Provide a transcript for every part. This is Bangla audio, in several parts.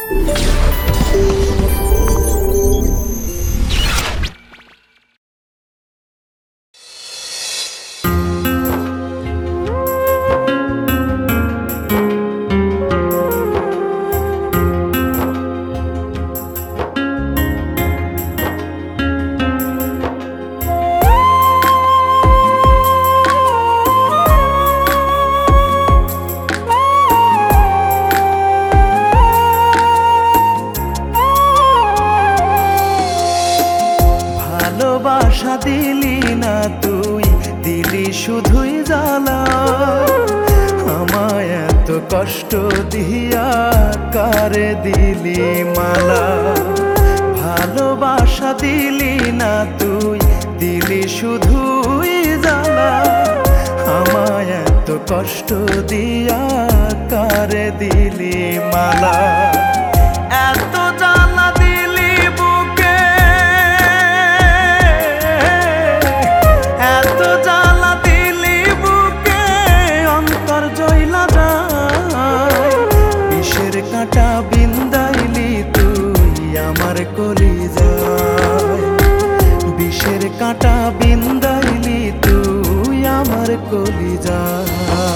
ভালোবাসা দিলি না তুই, দিলি শুধুই জ্বালা। আমায় এত কষ্ট দিয়া কারে দিলি মালা। ভালোবাসা দিলি না তুই, দিলি শুধুই জ্বালা। আমায় এত কষ্ট দিয়া কারে দিলি মালা। এত জ্বালা দিলি বুকে, এত জ্বালা দিলি বুকে, অন্তর জ্বলা যায়। বিষের কাঁটা বিন্দাইলি তুই আমার কলিজায়। বিষের কাঁটা বিন্দাইলি তুই আমার কলিজায়।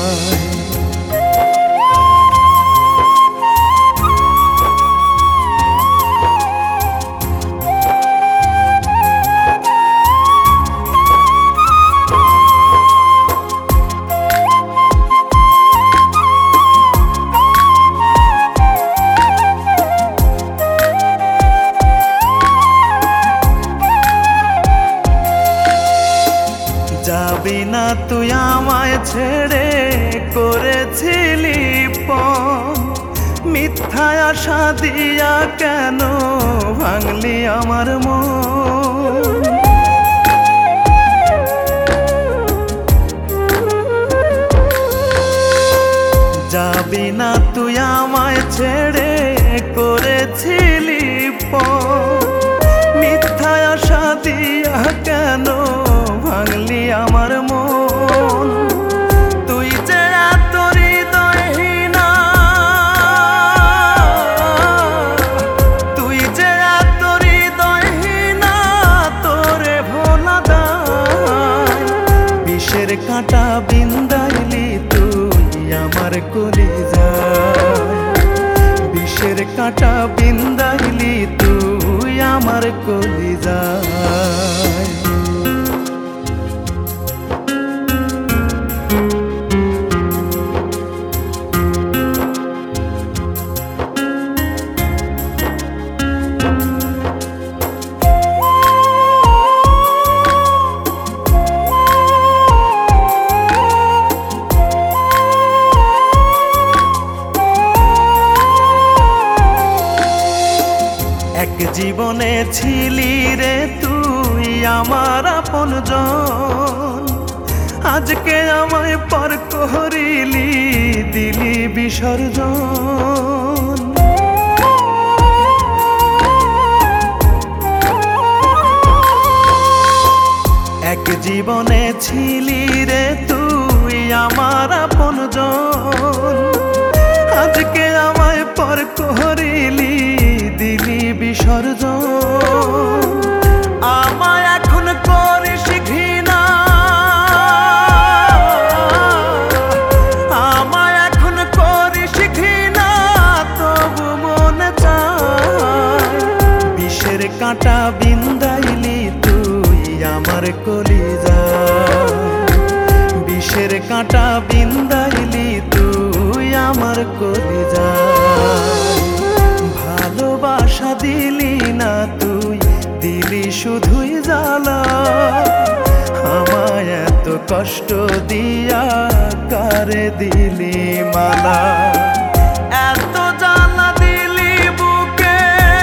যাবি না তুই আমায় ছেড়ে, করেছিলি পণ। মিথ্যা আশা দিয়া কেন ভাঙলি আমার মন। যাবি না তুই আমায় ছেড়ে, করেছিলি পণ। মিথ্যা আশা দিয়া কেন ভাঙলি আমার মন। তুই যে এত হৃদয়হীনা, তুই যে এত হৃদয়হীনা, তোরে ভোলা দায়। বিষের কাঁটা বিন্দাইলি তুই আমার কলিজায়। বিষের কাঁটা বিন্দাইলি তুই আমার কলিজায়। এক জীবনে ছিলি রে তুই আমার আপনজন। আজকে আমায় পর করিলি, দিলি বিসর্জন। এক জীবনে ছিলি রে তুই আমার আপনজন। আজকে আমায় পর করিলি, দিলি বিসর্জন। আমায় এখন করিস ঘৃণা, আমায় এখন করিস ঘৃণা, তবু মনে চায়। বিষের কাঁটা বিন্দাইলি তুই আমার কলিজায়। বিষের কাঁটা বিন্দাইলি তুই আমার কলিজায়। ভালোবাসা দিলি না তুই, দিলি শুধুই জ্বালা। আমায় এত কষ্ট দিয়া কারে দিলি মালা। এত জ্বালা দিলি বুকে,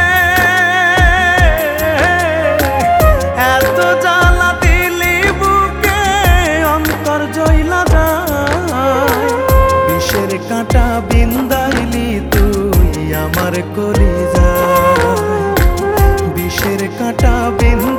এত জ্বালা দিলি বুকে, অন্তর জ্বলা যায়। বিষের কাঁটা বিন্দাইলি তুই আমার কলিজায়। বিষের কাঁটা বিন্দু